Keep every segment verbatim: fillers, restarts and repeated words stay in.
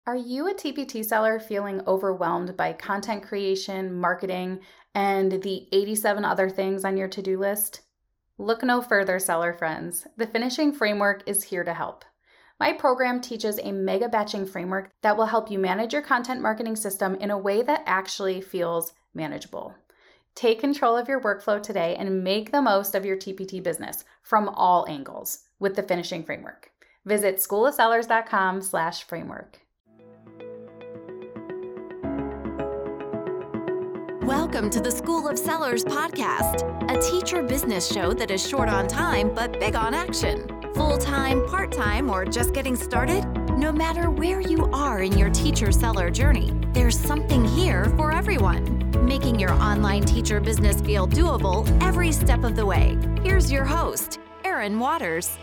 Are you a T P T seller feeling overwhelmed by content creation, marketing, and the eighty-seven other things on your to-do list? Look no further, seller friends. The Finishing Framework is here to help. My program teaches a mega batching framework that will help you manage your content marketing system in a way that actually feels manageable. Take control of your workflow today and make the most of your T P T business from all angles with the Finishing Framework. Visit schoolofsellers.com slash framework. Welcome to the School of Sellers podcast, a teacher business show that is short on time but big on action. Full-time, part-time, or just getting started? No matter where you are in your teacher-seller journey, there's something here for everyone, making your online teacher business feel doable every step of the way. Here's your host, Erin Waters.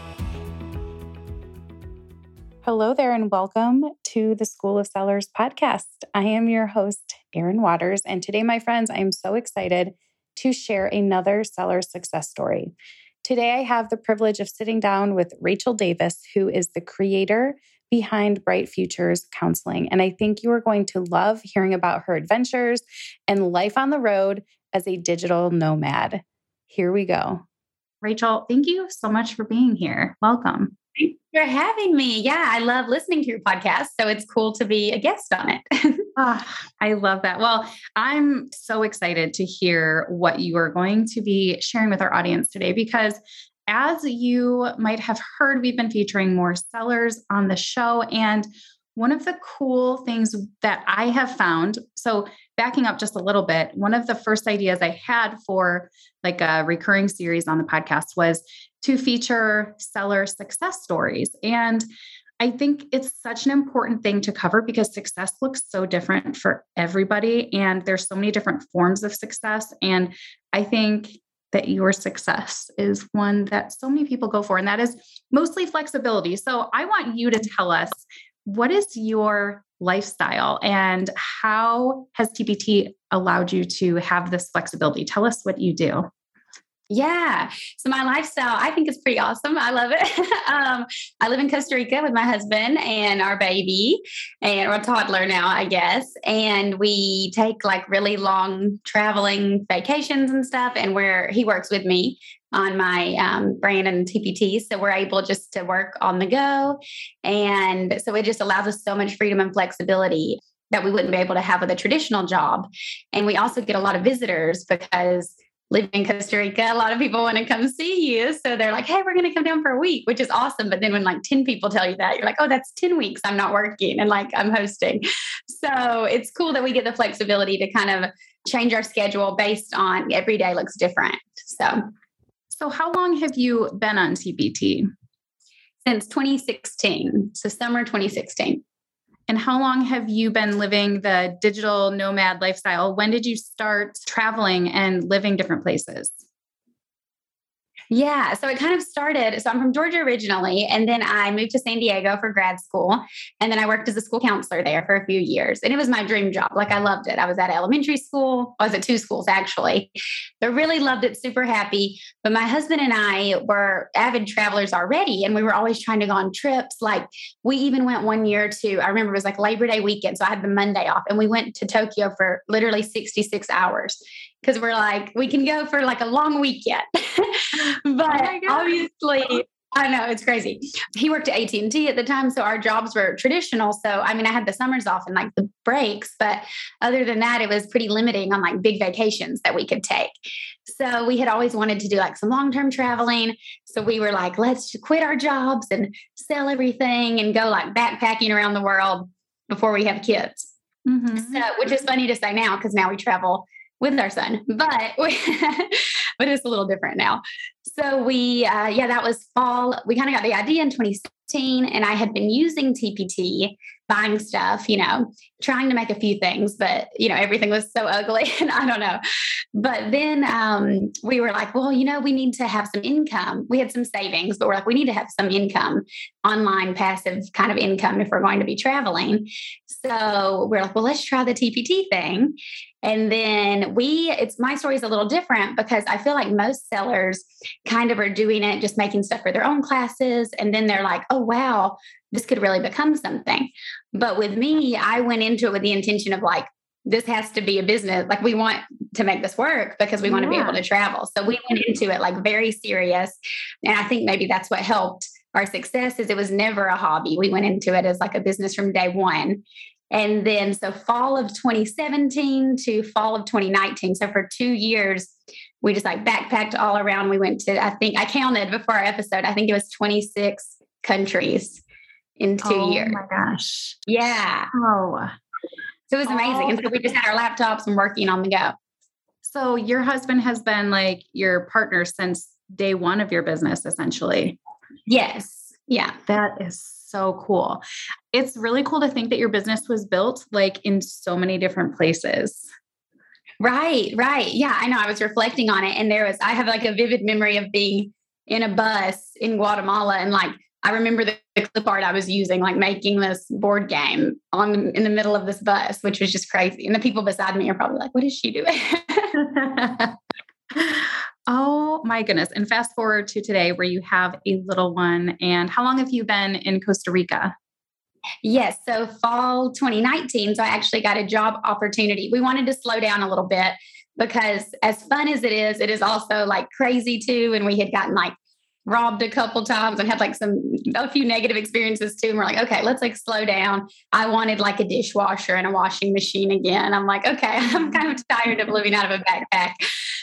Hello there and welcome to the School of Sellers podcast. I am your host, Erin Waters, and today, my friends, I'm so excited to share another seller success story. Today, I have the privilege of sitting down with Rachel Davis, who is the creator behind Bright Futures Counseling, and I think you are going to love hearing about her adventures and life on the road as a digital nomad. Here we go. Rachel, thank you so much for being here. Welcome. Thanks for having me. Yeah, I love listening to your podcast, so it's cool to be a guest on it. Oh, I love that. Well, I'm so excited to hear what you are going to be sharing with our audience today, because as you might have heard, we've been featuring more sellers on the show. And one of the cool things that I have found, so backing up just a little bit, one of the first ideas I had for like a recurring series on the podcast was to feature seller success stories. And I think it's such an important thing to cover because success looks so different for everybody. And there's so many different forms of success. And I think that your success is one that so many people go for, and that is mostly flexibility. So I want you to tell us, what is your lifestyle and how has T P T allowed you to have this flexibility? Tell us what you do. Yeah. So my lifestyle, I think is pretty awesome. I love it. um, I live in Costa Rica with my husband and our baby, and we're a toddler now, I guess. And we take like really long traveling vacations and stuff. And where he works with me on my um, brand and T P T. So we're able just to work on the go. And so it just allows us so much freedom and flexibility that we wouldn't be able to have with a traditional job. And we also get a lot of visitors because living in Costa Rica, a lot of people want to come see you. So they're like, hey, we're going to come down for a week, which is awesome. But then when like ten people tell you that, you're like, oh, that's ten weeks I'm not working and like I'm hosting. So it's cool that we get the flexibility to kind of change our schedule based on every day looks different. So, so how long have you been on T P T? Since twenty sixteen. So summer twenty sixteen. And how long have you been living the digital nomad lifestyle? When did you start traveling and living different places? Yeah, so it kind of started. So I'm from Georgia originally, and then I moved to San Diego for grad school. And then I worked as a school counselor there for a few years. And it was my dream job. Like I loved it. I was at elementary school. I was at two schools actually. I really loved it, super happy. But my husband and I were avid travelers already. And we were always trying to go on trips. Like we even went one year to, I remember it was like Labor Day weekend. So I had the Monday off and we went to Tokyo for literally sixty-six hours. Because we're like, we can go for like a long weekend. But oh obviously, I know it's crazy. He worked at A T and T at the time. So our jobs were traditional. So, I mean, I had the summers off and like the breaks. But other than that, it was pretty limiting on like big vacations that we could take. So we had always wanted to do like some long-term traveling. So we were like, let's quit our jobs and sell everything and go like backpacking around the world before we have kids. Mm-hmm. So, which is funny to say now because now we travel with our son, but we, but it's a little different now. So we, uh, yeah, that was fall. We kind of got the idea in twenty sixteen, and I had been using T P T, buying stuff, you know, trying to make a few things, but you know, everything was so ugly, and I don't know. But then um, we were like, well, you know, we need to have some income. We had some savings, but we're like, we need to have some income, online passive kind of income if we're going to be traveling. So we're like, well, let's try the T P T thing. And then we, it's my story is a little different because I feel like most sellers kind of are doing it, just making stuff for their own classes. And then they're like, oh, wow, this could really become something. But with me, I went into it with the intention of like, this has to be a business. Like we want to make this work because we want yeah. to be able to travel. So we went into it like very serious. And I think maybe that's what helped our success is it was never a hobby. We went into it as like a business from day one. And then so fall of twenty seventeen to fall of twenty nineteen. So for two years, we just like backpacked all around. We went to, I think I counted before our episode, I think it was twenty-six countries in two oh years. Oh my gosh. Yeah. Oh. So it was amazing. Oh. And so we just had our laptops and working on the go. So your husband has been like your partner since day one of your business, essentially. Yes. Yeah. That is so cool. It's really cool to think that your business was built like in so many different places. Right. Right. Yeah. I know. I was reflecting on it and there was, I have like a vivid memory of being in a bus in Guatemala and like, I remember the, the clip art I was using, like making this board game on in the middle of this bus, which was just crazy. And the people beside me are probably like, what is she doing? Oh my goodness. And fast forward to today where you have a little one. And how long have you been in Costa Rica? Yes. So fall twenty nineteen. So I actually got a job opportunity. We wanted to slow down a little bit because as fun as it is, it is also like crazy too. And we had gotten like robbed a couple times and had like some, a few negative experiences too. And we're like, okay, let's like slow down. I wanted like a dishwasher and a washing machine again. I'm like, okay, I'm kind of tired of living out of a backpack.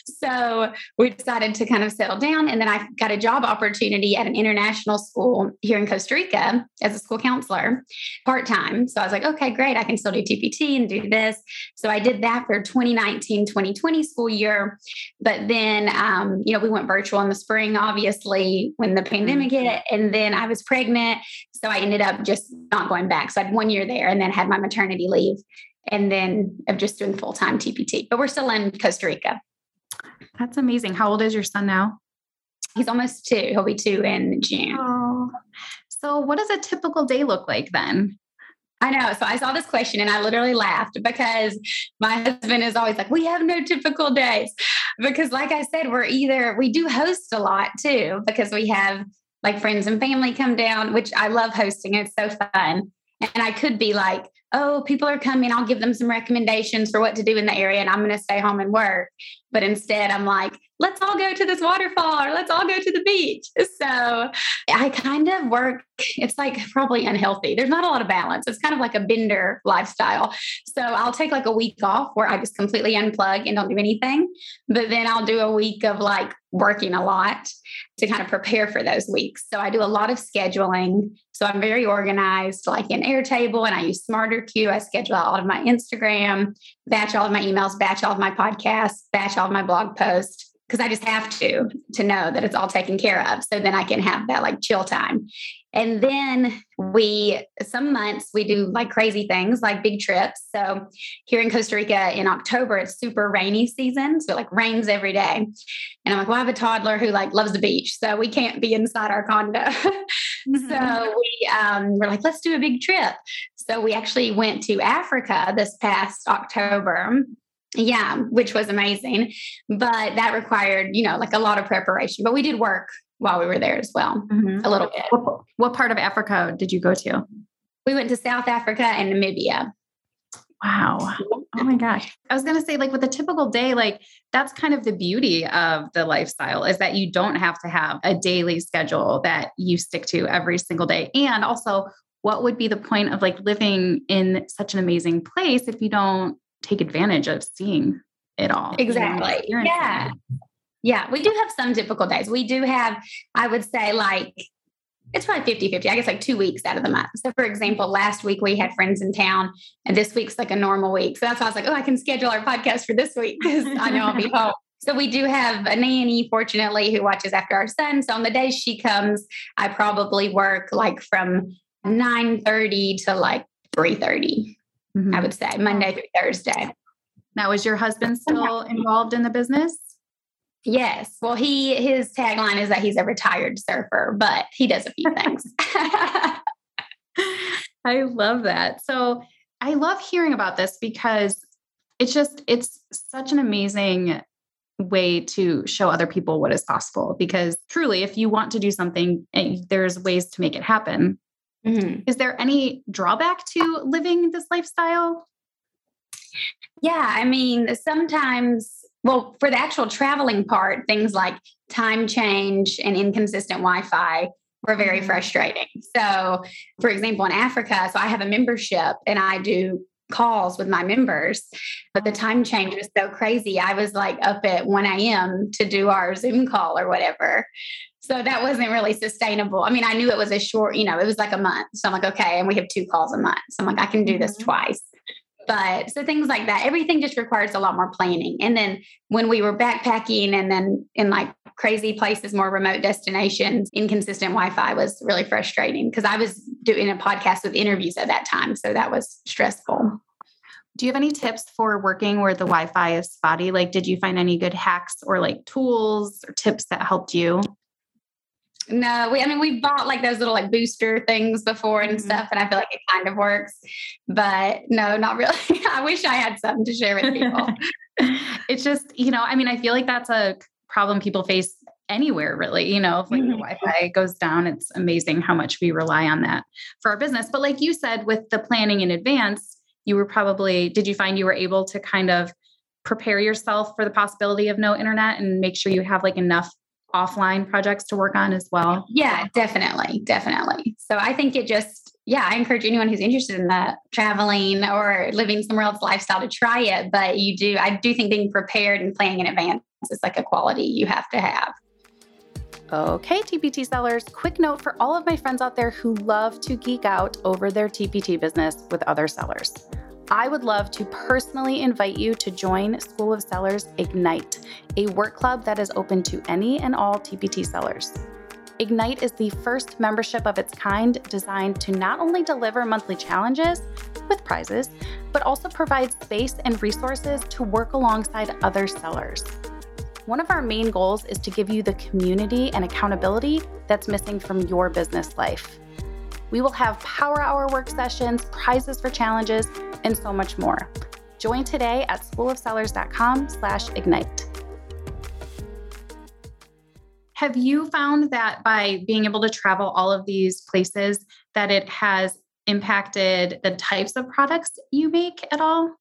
So we decided to kind of settle down. And then I got a job opportunity at an international school here in Costa Rica as a school counselor part-time. So I was like, okay, great. I can still do T P T and do this. So I did that for twenty nineteen, twenty twenty school year. But then, um, you know, we went virtual in the spring, obviously, when the pandemic hit. And then I was pregnant. So I ended up just not going back. So I had one year there and then had my maternity leave and then of just doing full-time T P T. But we're still in Costa Rica. That's amazing. How old is your son now? He's almost two. He'll be two in June. Oh, so what does a typical day look like then? I know. So I saw this question and I literally laughed because my husband is always like, we have no typical days. Because like I said, we're either, we do host a lot too, because we have like friends and family come down, which I love hosting. It's so fun. And I could be like, oh, people are coming. I'll give them some recommendations for what to do in the area and I'm going to stay home and work. But instead I'm like, let's all go to this waterfall or let's all go to the beach. So I kind of work, it's like probably unhealthy. There's not a lot of balance. It's kind of like a bender lifestyle. So I'll take like a week off where I just completely unplug and don't do anything. But then I'll do a week of like working a lot to kind of prepare for those weeks. So I do a lot of scheduling. So I'm very organized, like in Airtable, and I use SmarterQueue. I schedule out all of my Instagram, batch all of my emails, batch all of my podcasts, batch all of my blog posts. Because I just have to, to know that it's all taken care of. So then I can have that like chill time. And then we, some months we do like crazy things like big trips. So here in Costa Rica in October, it's super rainy season. So it like rains every day. And I'm like, well, I have a toddler who like loves the beach. So we can't be inside our condo. Mm-hmm. So we, um, we're like, let's do a big trip. So we actually went to Africa this past October. Yeah, which was amazing. But that required, you know, like a lot of preparation. But we did work while we were there as well, mm-hmm. a little bit. What, what part of Africa did you go to? We went to South Africa and Namibia. Wow. Oh my gosh. I was going to say, like with a typical day, like that's kind of the beauty of the lifestyle is that you don't have to have a daily schedule that you stick to every single day. And also, what would be the point of like living in such an amazing place if you don't take advantage of seeing it all? Exactly. You know, yeah. Yeah. We do have some typical days. We do have, I would say like, it's probably fifty-fifty, I guess like two weeks out of the month. So for example, last week we had friends in town and this week's like a normal week. So that's why I was like, oh, I can schedule our podcast for this week because I know I'll be home. So we do have a nanny, fortunately, who watches after our son. So on the days she comes, I probably work like from nine thirty to like three thirty. Mm-hmm. I would say Monday through Thursday. Now, is your husband still involved in the business? Yes. Well, he, his tagline is that he's a retired surfer, but he does a few things. I love that. So I love hearing about this because it's just, it's such an amazing way to show other people what is possible. Because truly, if you want to do something, there's ways to make it happen. Mm-hmm. Is there any drawback to living this lifestyle? Yeah, I mean, sometimes, well, for the actual traveling part, things like time change and inconsistent Wi-Fi were very mm-hmm. frustrating. So, for example, in Africa, so I have a membership and I do calls with my members, but the time change was so crazy. I was like up at one a.m. to do our Zoom call or whatever. So that wasn't really sustainable. I mean, I knew it was a short, you know, it was like a month. So I'm like, okay. And we have two calls a month. So I'm like, I can do this mm-hmm. twice. But so things like that, everything just requires a lot more planning. And then when we were backpacking and then in like crazy places, more remote destinations, inconsistent Wi-Fi was really frustrating because I was doing a podcast with interviews at that time. So that was stressful. Do you have any tips for working where the Wi-Fi is spotty? Like, did you find any good hacks or like tools or tips that helped you? No, we, I mean, we bought like those little like booster things before and mm-hmm. stuff, and I feel like it kind of works, but no, not really. I wish I had something to share with people. It's just, you know, I mean, I feel like that's a problem people face anywhere really, you know, if like mm-hmm. the Wi-Fi goes down, it's amazing how much we rely on that for our business. But like you said, with the planning in advance, you were probably, did you find you were able to kind of prepare yourself for the possibility of no internet and make sure you have like enough offline projects to work on as well? Yeah, definitely. Definitely. So I think it just, yeah, I encourage anyone who's interested in that traveling or living somewhere else lifestyle to try it. But you do, I do think being prepared and planning in advance is like a quality you have to have. Okay, T P T sellers, quick note for all of my friends out there who love to geek out over their T P T business with other sellers. I would love to personally invite you to join School of Sellers Ignite, a work club that is open to any and all T P T sellers. Ignite is the first membership of its kind designed to not only deliver monthly challenges with prizes, but also provide space and resources to work alongside other sellers. One of our main goals is to give you the community and accountability that's missing from your business life. We will have power hour work sessions, prizes for challenges, and so much more. Join today at schoolofsellers.com slash ignite. Have you found that by being able to travel all of these places that it has impacted the types of products you make at all?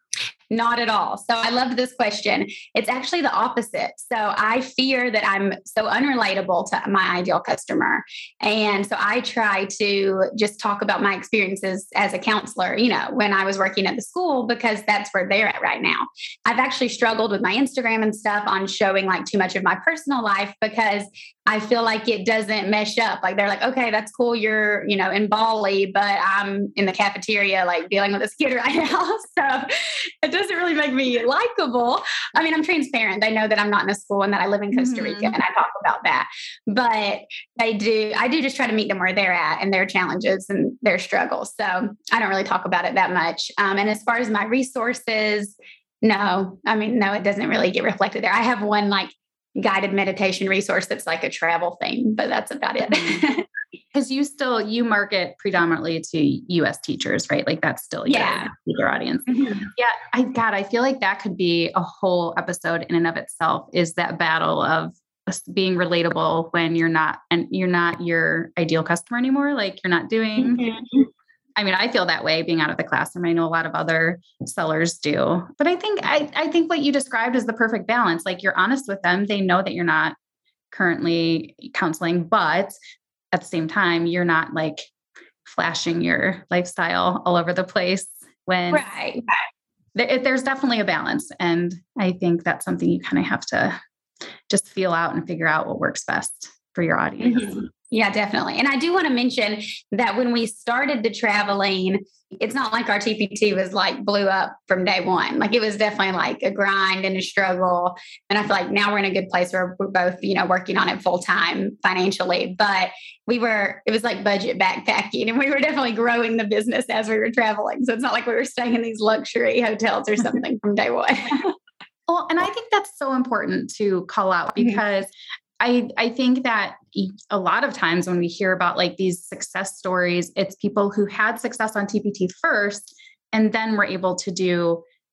Not at all. So I love this question. It's actually the opposite. So I fear that I'm so unrelatable to my ideal customer. And so I try to just talk about my experiences as a counselor, you know, when I was working at the school, because that's where they're at right now. I've actually struggled with my Instagram and stuff on showing like too much of my personal life because I feel like it doesn't mesh up. Like they're like, okay, that's cool. You're, you know, in Bali, but I'm in the cafeteria, like dealing with this kid right now. So it doesn't really make me likable. I mean, I'm transparent. They know that I'm not in a school and that I live in Costa Rica mm-hmm. and I talk about that, but they do, I do just try to meet them where they're at and their challenges and their struggles. So I don't really talk about it that much. Um, and as far as my resources, no, I mean, no, it doesn't really get reflected there. I have one like guided meditation resource that's like a travel thing, but that's about it. Because you still, you market predominantly to U S teachers, right? Like that's still your, yeah. your audience. Mm-hmm. Yeah. I, God, I feel like that could be a whole episode in and of itself, is that battle of being relatable when you're not, and you're not your ideal customer anymore. Like you're not doing, mm-hmm. I mean, I feel that way being out of the classroom. I know a lot of other sellers do, but I think, I, I think what you described is the perfect balance. Like you're honest with them. They know that you're not currently counseling, but at the same time, you're not like flashing your lifestyle all over the place when right. there, there's definitely a balance. And I think that's something you kind of have to just feel out and figure out what works best for your audience. Mm-hmm. Yeah, definitely. And I do want to mention that when we started the traveling, it's not like our T P T was like blew up from day one. Like it was definitely like a grind and a struggle. And I feel like now we're in a good place where we're both, you know, working on it full time financially, but we were, it was like budget backpacking and we were definitely growing the business as we were traveling. So it's not like we were staying in these luxury hotels or something from day one. Well, and I think that's so important to call out because mm-hmm. I, I think that a lot of times when we hear about like these success stories, it's people who had success on T P T first, and then were able to do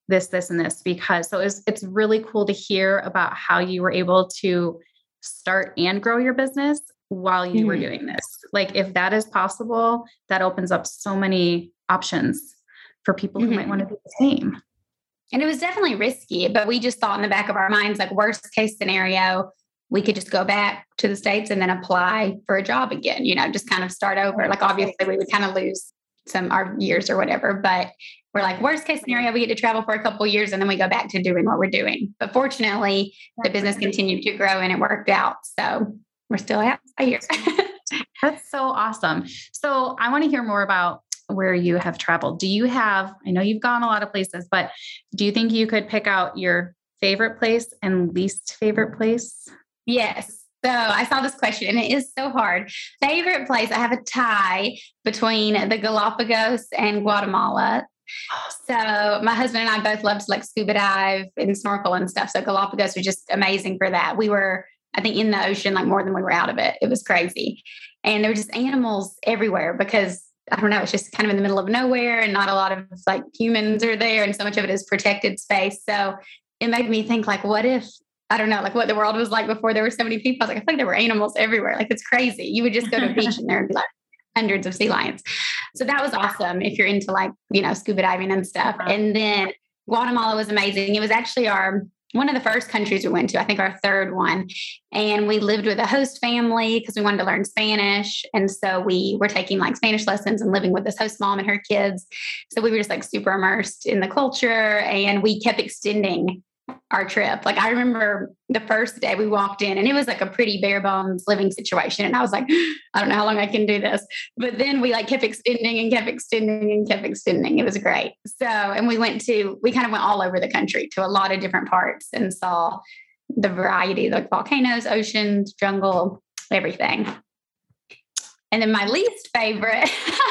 this, this, and this, because so it's, it's really cool to hear about how you were able to start and grow your business while you mm-hmm. were doing this. Like if that is possible, that opens up so many options for people who mm-hmm. might want to do the same. And it was definitely risky, but we just thought in the back of our minds, like worst case scenario, we could just go back to the States and then apply for a job again, you know, just kind of start over. Like obviously we would kind of lose some our years or whatever, but we're like worst case scenario, we get to travel for a couple of years and then we go back to doing what we're doing. But fortunately, the business continued to grow and it worked out. So we're still out here. That's so awesome. So I want to hear more about where you have traveled. Do you have, I know you've gone a lot of places, but do you think you could pick out your favorite place and least favorite place? Yes. So I saw this question and it is so hard. Favorite place, I have a tie between the Galapagos and Guatemala. So my husband and I both love to like scuba dive and snorkel and stuff. So Galapagos was just amazing for that. We were, I think, in the ocean like more than we were out of it. It was crazy. And there were just animals everywhere because I don't know, it's just kind of in the middle of nowhere and not a lot of like humans are there. And so much of it is protected space. So it made me think like, what if, I don't know, like what the world was like before there were so many people. I was like, I think there were animals everywhere. Like it's crazy. You would just go to a beach and there would be like hundreds of sea lions. So that was awesome if you're into like, you know, scuba diving and stuff. And then Guatemala was amazing. It was actually our one of the first countries we went to, I think our third one. And we lived with a host family because we wanted to learn Spanish. And so we were taking like Spanish lessons and living with this host mom and her kids. So we were just like super immersed in the culture and we kept extending our trip. Like I remember the first day we walked in and it was like a pretty bare bones living situation. And I was like, I don't know how long I can do this. But then we like kept extending and kept extending and kept extending. It was great. So, and we went to, we kind of went all over the country to a lot of different parts and saw the variety, like volcanoes, oceans, jungle, everything. And then my least favorite,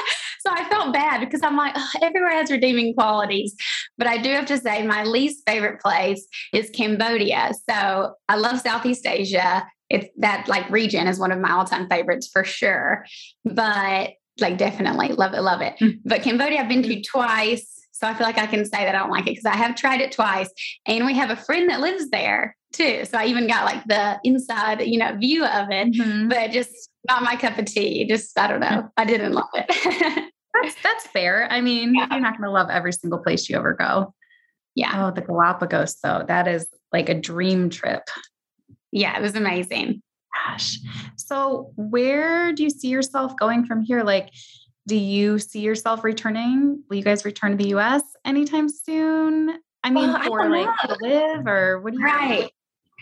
so I felt bad because I'm like, oh, everywhere has redeeming qualities. But I do have to say my least favorite place is Cambodia. So I love Southeast Asia. It's that like region is one of my all-time favorites for sure. But like definitely love it, love it. Mm-hmm. But Cambodia I've been to twice. So I feel like I can say that I don't like it because I have tried it twice. And we have a friend that lives there too. So I even got like the inside, you know, view of it, mm-hmm. but just not my cup of tea. Just, I don't know. I didn't love it. That's, that's fair. I mean, yeah. You're not going to love every single place you ever go. Yeah. Oh, the Galapagos though. That is like a dream trip. Yeah. It was amazing. Gosh. So where do you see yourself going from here? Like, do you see yourself returning? Will you guys return to the U S anytime soon? I mean, well, for like to live or what do you Right. think?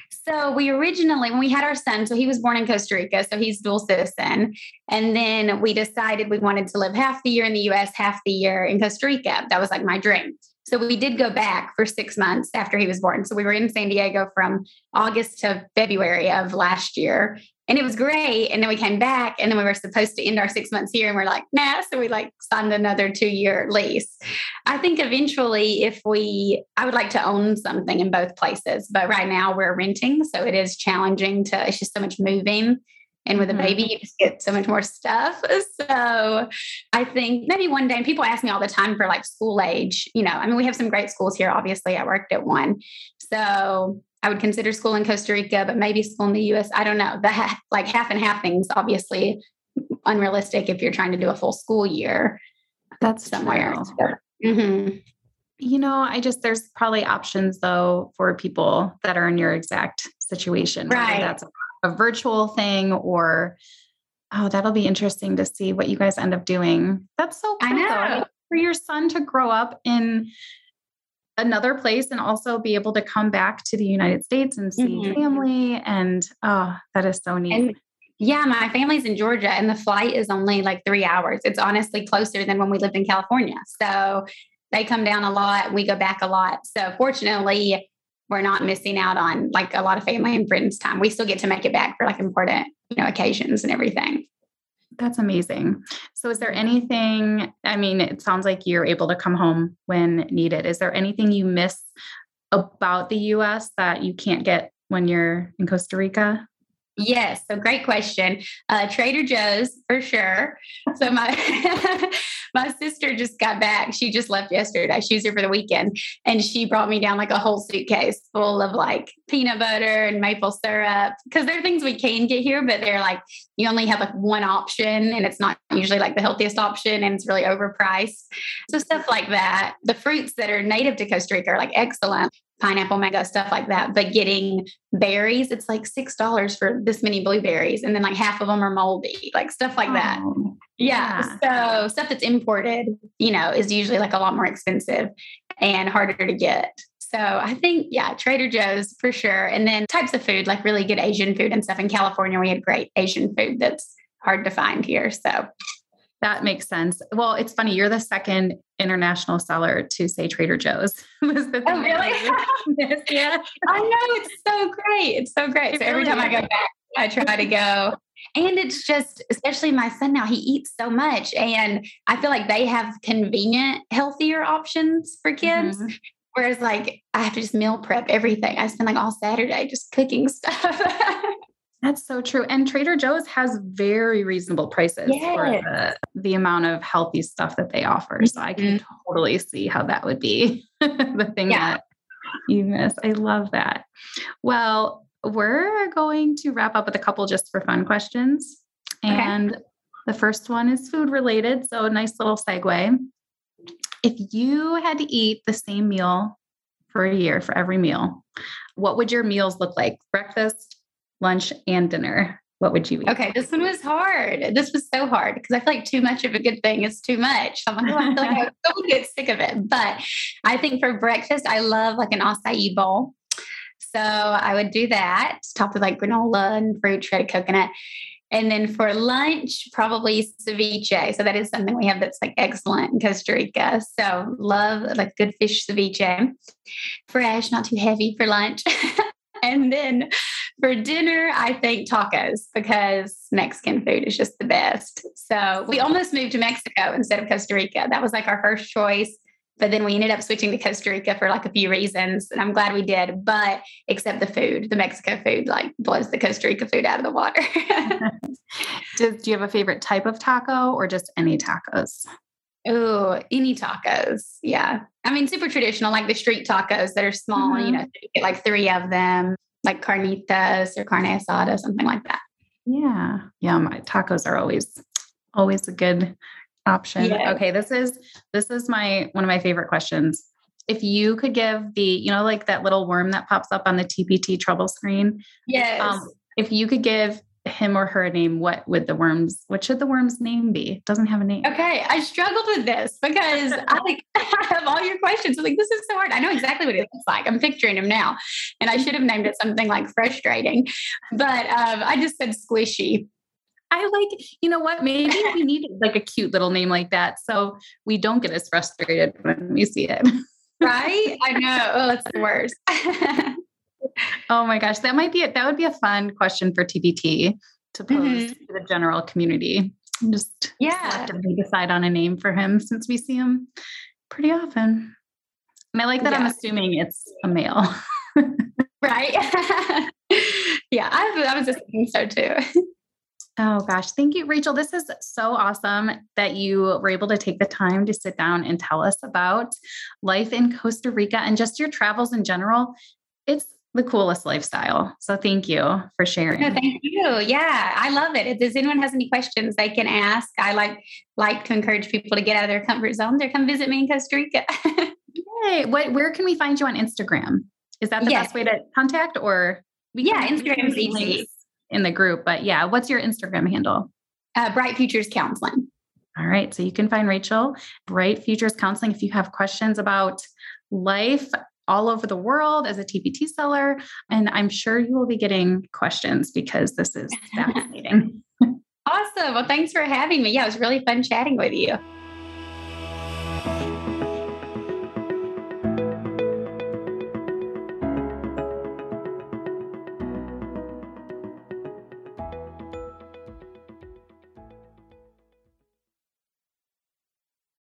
So we originally, when we had our son, so he was born in Costa Rica, so he's dual citizen. And then we decided we wanted to live half the year in the U S, half the year in Costa Rica. That was like my dream. So we did go back for six months after he was born. So we were in San Diego from August to February of last year. And it was great. And then we came back and then we were supposed to end our six months here. And we're like, nah. So we like signed another two year lease. I think eventually if we, I would like to own something in both places, but right now we're renting. So it is challenging to, it's just so much moving. And with a baby, you just get so much more stuff. So I think maybe one day, and people ask me all the time for like school age, you know, I mean, we have some great schools here. Obviously I worked at one. So I would consider school in Costa Rica, but maybe school in the U S. I don't know. The ha- like half and half things, obviously unrealistic if you're trying to do a full school year. That's somewhere. So, mm-hmm. You know, I just, there's probably options though for people that are in your exact situation. Right. That's a, a virtual thing or, oh, that'll be interesting to see what you guys end up doing. That's so cool. I know. Though. I mean, for your son to grow up in another place and also be able to come back to the United States and see mm-hmm. family. And oh, that is so neat. And yeah, my family's in Georgia and the flight is only like three hours. It's honestly closer than when we lived in California. So they come down a lot. We go back a lot. So fortunately, we're not missing out on like a lot of family and friends time. We still get to make it back for like important, you know, occasions and everything. That's amazing. So is there anything, I mean, it sounds like you're able to come home when needed. Is there anything you miss about the U S that you can't get when you're in Costa Rica? Yes. So great question. Uh, Trader Joe's for sure. So my my sister just got back. She just left yesterday. She was here for the weekend, and she brought me down like a whole suitcase full of like peanut butter and maple syrup, because there are things we can get here, but they're like you only have like one option, and it's not usually like the healthiest option, and it's really overpriced. So stuff like that. The fruits that are native to Costa Rica are like excellent. Pineapple, mango, stuff like that. But getting berries, it's like six dollars for this many blueberries. And then like half of them are moldy, like stuff like that. Oh, Yeah. yeah. So stuff that's imported, you know, is usually like a lot more expensive and harder to get. So I think, yeah, Trader Joe's for sure. And then types of food, like really good Asian food and stuff. In California, we had great Asian food that's hard to find here. So That makes sense. Well, it's funny. You're the second international seller to say Trader Joe's. Was the thing Oh, really? that I yeah. I know, it's so great. It's so great. It So every really time I go is. back, I try to go. And it's just, especially my son now, he eats so much. And I feel like they have convenient, healthier options for kids. Mhm. Whereas like I have to just meal prep everything. I spend like all Saturday just cooking stuff. That's so true. And Trader Joe's has very reasonable prices for Yes. the, the amount of healthy stuff that they offer. So I can totally see how that would be the thing Yeah. that you miss. I love that. Well, we're going to wrap up with a couple just for fun questions. Okay. And the first one is food related. So a nice little segue. If you had to eat the same meal for a year for every meal, what would your meals look like? Breakfast, lunch, and dinner. What would you eat? Okay, this one was hard. This was so hard because I feel like too much of a good thing is too much. I'm like, oh, I feel like I would get sick of it. But I think for breakfast, I love like an acai bowl. So I would do that, topped with like granola and fruit, shredded coconut. And then for lunch, probably ceviche. So that is something we have that's like excellent in Costa Rica. So love like good fish ceviche. Fresh, not too heavy for lunch. And then for dinner, I think tacos, because Mexican food is just the best. So we almost moved to Mexico instead of Costa Rica. That was like our first choice. But then we ended up switching to Costa Rica for like a few reasons. And I'm glad we did. But except the food, the Mexico food like blows the Costa Rica food out of the water. Does, do you have a favorite type of taco or just any tacos? Oh, any tacos. Yeah. I mean, super traditional, like the street tacos that are small, Mhm. you know, you get like three of them, like carnitas or carne asada, something like that. Yeah. Yeah. My tacos are always, always a good option. Yes. Okay. This is, this is my, one of my favorite questions. If you could give the, you know, like that little worm that pops up on the T P T trouble screen, Yes. um, if you could give him or her a name, what would the worms, what should the worm's name be? It doesn't have a name. Okay, I struggled with this because I like I have all your questions. I'm like, this is so hard. I know exactly what it looks like. I'm picturing him now. And I should have named it something like frustrating. But um, I just said squishy. I like, you know what? Maybe we need like a cute little name like that so we don't get as frustrated when we see it. Right? I know. Oh, that's the worst. Oh my gosh, that might be it. That would be a fun question for T P T to pose Mhm. to the general community. Just Yeah. selectively decide on a name for him since we see him pretty often. And I like that I'm Yeah. assuming it's a male. Right? Yeah, I, I was just thinking so too. Oh gosh. Thank you, Rachel. This is so awesome that you were able to take the time to sit down and tell us about life in Costa Rica and just your travels in general. It's the coolest lifestyle. So thank you for sharing. No, thank you. Yeah, I love it. If does anyone has any questions, they can ask. I like like to encourage people to get out of their comfort zone. They come visit me in Costa Rica. Hey, what, where can we find you on Instagram? Is that the Yes. best way to contact, or we Yeah, can- we can Instagram's put easy. links in the group, but yeah, what's your Instagram handle? Uh, Bright Futures Counseling. All right. So you can find Rachel, Bright Futures Counseling, if you have questions about life all over the world as a T P T seller. And I'm sure you will be getting questions because this is fascinating. Awesome. Well, thanks for having me. Yeah, it was really fun chatting with you.